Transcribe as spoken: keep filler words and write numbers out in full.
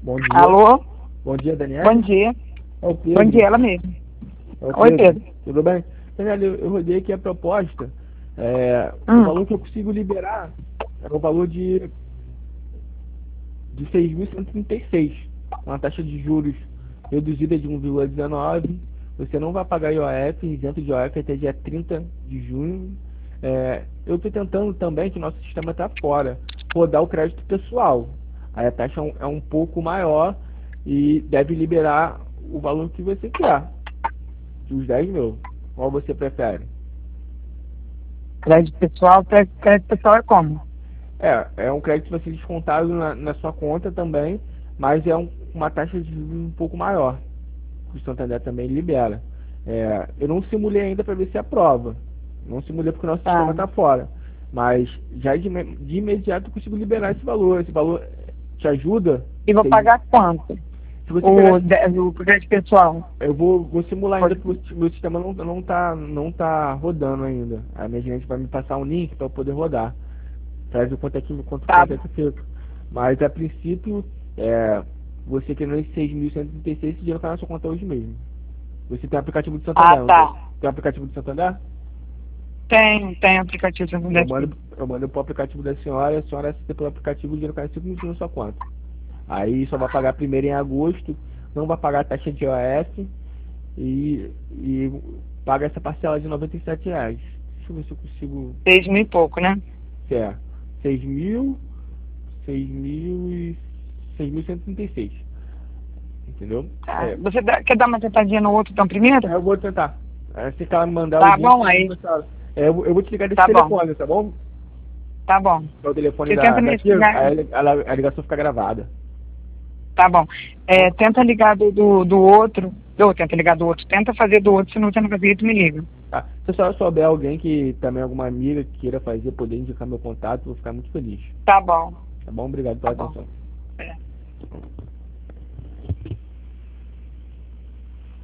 Bom dia. Alô? Bom dia, Daniela. Bom dia. É o Pedro. Bom dia, ela mesmo. É o Oi, Pedro. Tudo bem? Daniela, eu, eu rodei aqui a proposta. É, Hum. O valor que eu consigo liberar é o valor de, de seis mil cento e trinta e seis. Uma taxa de juros reduzida de um vírgula dezenove. Você não vai pagar I O F, isento de I O F até dia trinta de junho. É, eu estou tentando também, que nosso sistema está fora, rodar o crédito pessoal. Aí a taxa é um, é um pouco maior e deve liberar o valor que você quer, os dez mil. Qual você prefere? Crédito pessoal, crédito crédito pessoal é como? É, é um crédito que vai ser descontado na, na sua conta também, mas é um, uma taxa de juros um pouco maior, que o Santander também libera. É, eu não simulei ainda para ver se aprova. Não simulei porque o nosso Tá. sistema está fora. Mas já de, de imediato eu consigo liberar esse valor. Esse valor te ajuda? E vou Sei- pagar quanto? Se você O, pegar, de- o crédito pessoal. eu vou, vou simular ainda Pode- porque o meu sistema não, não, tá, não tá rodando ainda. A minha gerente vai me passar um link para eu poder rodar. Para ver quanto é que, quanto, Tá. quanto é que fica. Mas a princípio, é, você querendo esses seis mil cento e trinta e seis, esse dinheiro está na sua conta hoje mesmo. Você tem aplicativo de Santander? Ah, não tá. tem? Tem aplicativo de Santander? Tem, tem aplicativo Eu Santander. mando, eu mando pro aplicativo da senhora, e a senhora acessa pelo aplicativo, o dinheiro cai cinco minutos na sua conta. Aí só vai pagar primeiro em agosto, não vai pagar a taxa de I O F e, e paga essa parcela de noventa e sete reais. Deixa eu ver se eu consigo. Seis mil e pouco, né? É, seis mil, seis mil e seis mil cento e trinta e seis. Entendeu? Tá. É, Você dá- quer dar uma tentadinha no outro então primeiro? eu vou tentar. Assim que ela me mandar Tá o bom, link, aí. é, eu, vou- eu vou te ligar desse Tá bom. telefone, tá bom? Tá bom. É o telefone Você da, tenta da me tia, ligar. aí ela- a ligação fica gravada. Tá bom. É, tenta ligar do, do, do outro. Ou tenta ligar do outro. Tenta fazer do outro, se não você não conseguir, tu me liga. Tá. Se a senhora souber alguém que também, alguma amiga que queira fazer, poder indicar meu contato, eu vou ficar muito feliz. Tá bom. Tá bom? Obrigado pela Tá bom. atenção. É.